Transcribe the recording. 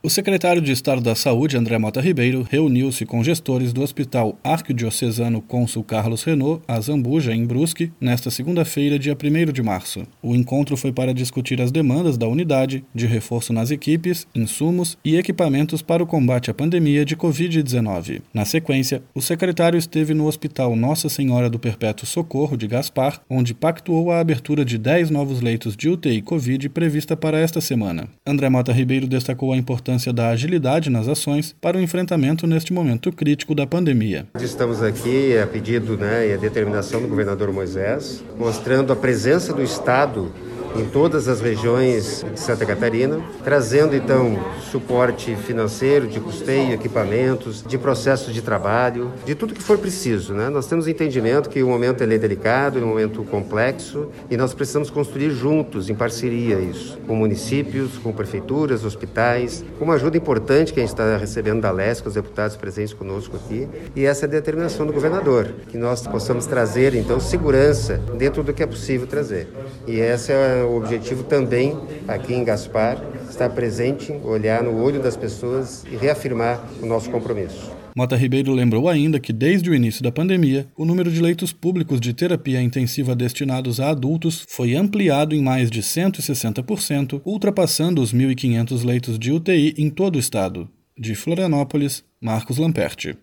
O secretário de Estado da Saúde, André Mota Ribeiro, reuniu-se com gestores do Hospital Arquidiocesano Cônsul Carlos Renaud, a Zambuja, em Brusque, nesta segunda-feira, dia 1º de março. O encontro foi para discutir as demandas da unidade, de reforço nas equipes, insumos e equipamentos para o combate à pandemia de Covid-19. Na sequência, o secretário esteve no Hospital Nossa Senhora do Perpétuo Socorro de Gaspar, onde pactuou a abertura de 10 novos leitos de UTI Covid prevista para esta semana. André Mota Ribeiro destacou a importância da agilidade nas ações para o enfrentamento neste momento crítico da pandemia. Estamos aqui a pedido e a determinação do governador Moisés, mostrando a presença do Estado em todas as regiões de Santa Catarina, trazendo então suporte financeiro, de custeio, equipamentos, de processos de trabalho, de tudo que for preciso. Nós temos entendimento que o momento é delicado, é um momento complexo e nós precisamos construir juntos, em parceria isso, com municípios, com prefeituras, hospitais, com uma ajuda importante que a gente está recebendo da LESC, com os deputados presentes conosco aqui, e essa é a determinação do governador, que nós possamos trazer então segurança dentro do que é possível trazer. E esse é o objetivo também aqui em Gaspar, estar presente, olhar no olho das pessoas e reafirmar o nosso compromisso. Mota Ribeiro lembrou ainda que, desde o início da pandemia, o número de leitos públicos de terapia intensiva destinados a adultos foi ampliado em mais de 160%, ultrapassando os 1.500 leitos de UTI em todo o estado. De Florianópolis, Marcos Lamperti.